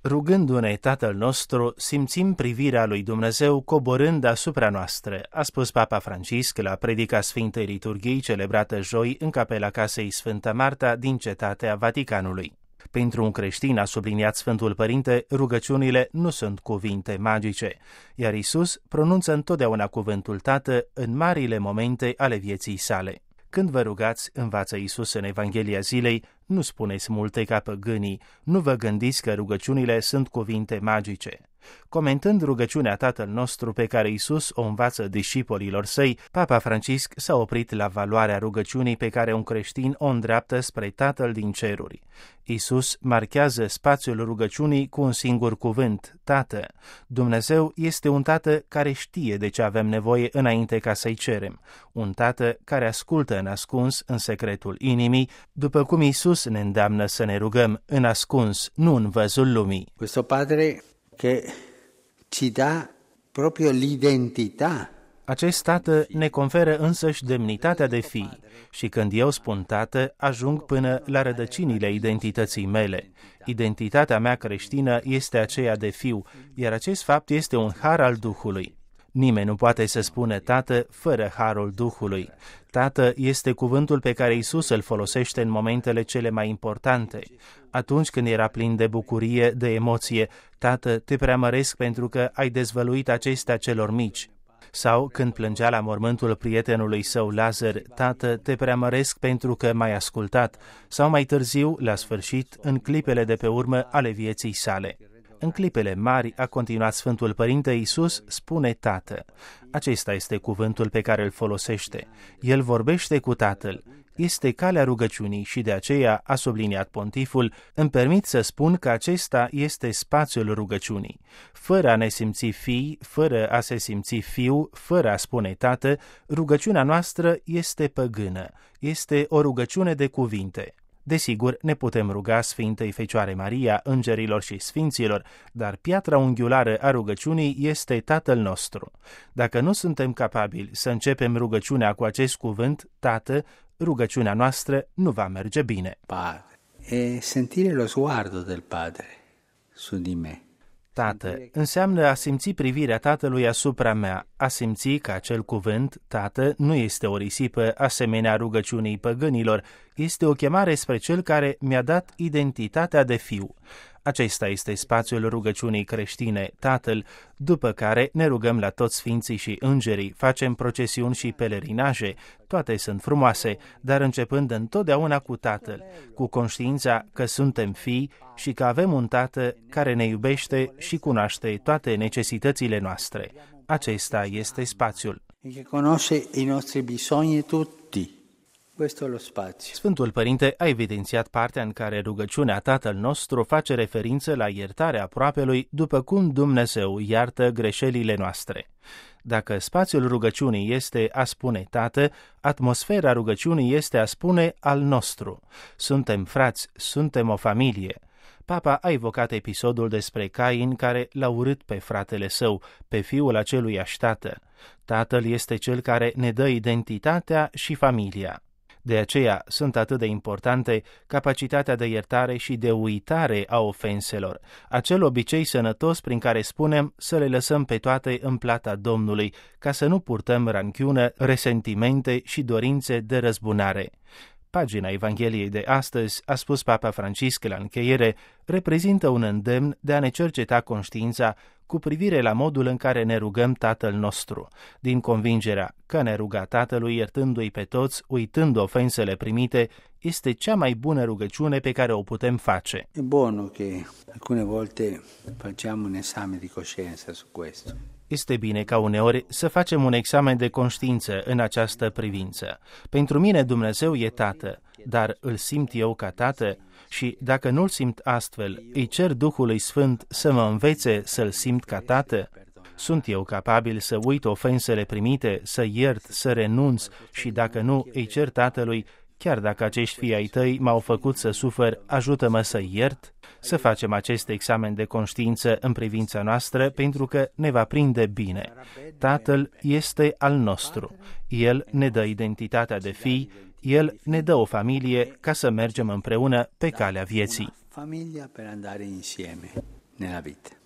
Rugându-ne Tatăl nostru, simțim privirea lui Dumnezeu coborând asupra noastră, a spus Papa Francisc la predica Sfintei Liturghii celebrată joi în capela casei Sfânta Marta din Cetatea Vaticanului. Pentru un creștin, a subliniat Sfântul Părinte, rugăciunile nu sunt cuvinte magice, iar Iisus pronunță întotdeauna cuvântul Tată în marile momente ale vieții sale. Când vă rugați, învață Iisus în Evanghelia zilei, nu spuneți multe ca păgânii, nu vă gândiți că rugăciunile sunt cuvinte magice. Comentând rugăciunea Tatăl nostru pe care Iisus o învață discipolilor săi, Papa Francisc s-a oprit la valoarea rugăciunii pe care un creștin o îndreaptă spre Tatăl din ceruri. Iisus marchează spațiul rugăciunii cu un singur cuvânt, Tată. Dumnezeu este un Tată care știe de ce avem nevoie înainte ca să-i cerem, un Tată care ascultă în ascuns, în secretul inimii, după cum Iisus ne îndeamnă să ne rugăm în ascuns, nu în văzul lumii. Questo Padre che ci dà proprio l'identità. Acest Tată ne conferă însăși demnitatea de fii și când eu spun Tată, ajung până la rădăcinile identității mele. Identitatea mea creștină este aceea de fiu, iar acest fapt este un har al Duhului. Nimeni nu poate să spună Tată fără harul Duhului. Tată este cuvântul pe care Iisus îl folosește în momentele cele mai importante. Atunci când era plin de bucurie, de emoție, Tată, te preamăresc pentru că ai dezvăluit acestea celor mici. Sau când plângea la mormântul prietenului său Lazar, Tată, te preamăresc pentru că m-ai ascultat. Sau mai târziu, la sfârșit, în clipele de pe urmă ale vieții sale. În clipele mari, a continuat Sfântul Părinte, Iisus spune Tată. Acesta este cuvântul pe care îl folosește. El vorbește cu Tatăl. Este calea rugăciunii și de aceea, a subliniat pontiful, îmi permit să spun că acesta este spațiul rugăciunii. Fără a ne simți fii, fără a se simți fiu, fără a spune Tată, rugăciunea noastră este păgână. Este o rugăciune de cuvinte. Desigur, ne putem ruga Sfintei Fecioare Maria, îngerilor și sfinților, dar piatra unghiulară a rugăciunii este Tatăl nostru. Dacă nu suntem capabili să începem rugăciunea cu acest cuvânt, Tată, rugăciunea noastră nu va merge bine. Padre, e sentire lo sguardo del Padre su di me. Tată înseamnă a simți privirea Tatălui asupra mea, a simți că acel cuvânt, Tată, nu este o risipă asemenea rugăciunii păgânilor, este o chemare spre Cel care mi-a dat identitatea de fiu. Acesta este spațiul rugăciunii creștine, Tatăl, după care ne rugăm la toți sfinții și îngerii, facem procesiuni și pelerinaje, toate sunt frumoase, dar începând întotdeauna cu Tatăl, cu conștiința că suntem fii și că avem un Tată care ne iubește și cunoaște toate necesitățile noastre. Acesta este spațiul. E conosce i nostri bisogni tutti. Sfântul Părinte a evidențiat partea în care rugăciunea Tatăl nostru face referință la iertarea aproapelui după cum Dumnezeu iartă greșelile noastre. Dacă spațiul rugăciunii este a spune Tată, atmosfera rugăciunii este a spune al nostru. Suntem frați, suntem o familie. Papa a evocat episodul despre Cain care l-a urât pe fratele său, pe fiul aceluiași tată. Tatăl este cel care ne dă identitatea și familia. De aceea sunt atât de importante capacitatea de iertare și de uitare a ofenselor, acel obicei sănătos prin care spunem să le lăsăm pe toate în plata Domnului, ca să nu purtăm ranchiună, resentimente și dorințe de răzbunare. Pagina Evangheliei de astăzi, a spus Papa Francisc la încheiere, reprezintă un îndemn de a ne cerceta conștiința cu privire la modul în care ne rugăm Tatăl nostru, din convingerea că ne ruga Tatălui iertându-i pe toți, uitând ofensele primite, este cea mai bună rugăciune pe care o putem face. E buono che alcune volte facciamo un esame di coscienza su questo. Este bine ca uneori să facem un examen de conștiință în această privință. Pentru mine Dumnezeu e Tată, dar îl simt eu ca Tată? Și dacă nu-l simt astfel, îi cer Duhului Sfânt să mă învețe să-l simt ca Tată? Sunt eu capabil să uit ofensele primite, să iert, să renunț și dacă nu, îi cer Tatălui, chiar dacă acești fii ai tăi m-au făcut să sufăr, ajută-mă să iert? Să facem acest examen de conștiință în privința noastră pentru că ne va prinde bine. Tatăl este al nostru. El ne dă identitatea de fii, El ne dă o familie ca să mergem împreună pe calea vieții. Familia per andare insieme. nella vita.